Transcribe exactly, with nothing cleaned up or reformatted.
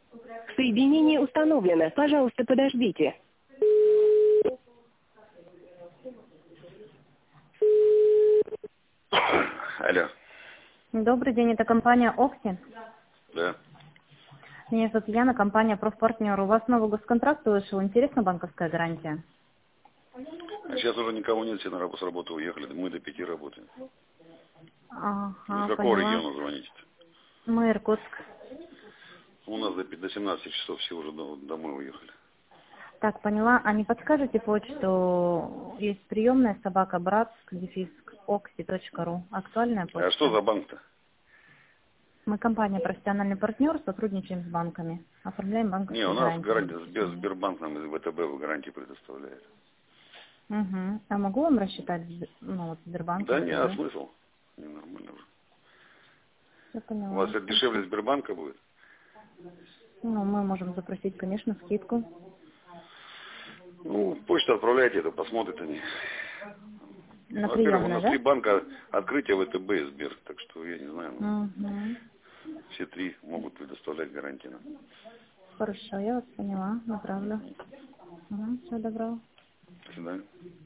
Соединение установлено. Пожалуйста, подождите. Алло. Добрый день, это компания Окси. Да. Меня зовут Яна, компания Профпартнер. У вас новый госконтракт вышел. Интересна банковская гарантия? А сейчас уже никого нет, все на работу, с работы уехали. Мы до пяти работаем. Ага, Из какого поняла. региона звоните-то? Мы Иркутск. У нас до, до семнадцати часов все уже до- домой уехали. Так, поняла. А не подскажете почту? Есть приемная собака Братск, дефис окси точка ру. Актуальная почта? А что за банк-то? Мы компания профессиональный партнер, сотрудничаем с банками. Оформляем Не, банковские у нас гарантии. гарантия, Сбер, Сбербанк нам из ВТБ в гарантии предоставляет. Угу. А могу вам рассчитать ну, вот, Сбербанк, Да не, а ВТБ? смысл? Ненормально уже. Все У поняла. вас это дешевле Сбербанка будет? Ну, мы можем запросить, конечно, скидку. Ну, почту отправляйте, это посмотрят они. На Ну, во-первых, у приемной, нас да? три банка открытия ВТБ и Сбер, так что я не знаю, ну, Угу. все три могут предоставлять гарантии нам. Хорошо, я вас поняла, направлю. Угу, всего доброго. До свидания.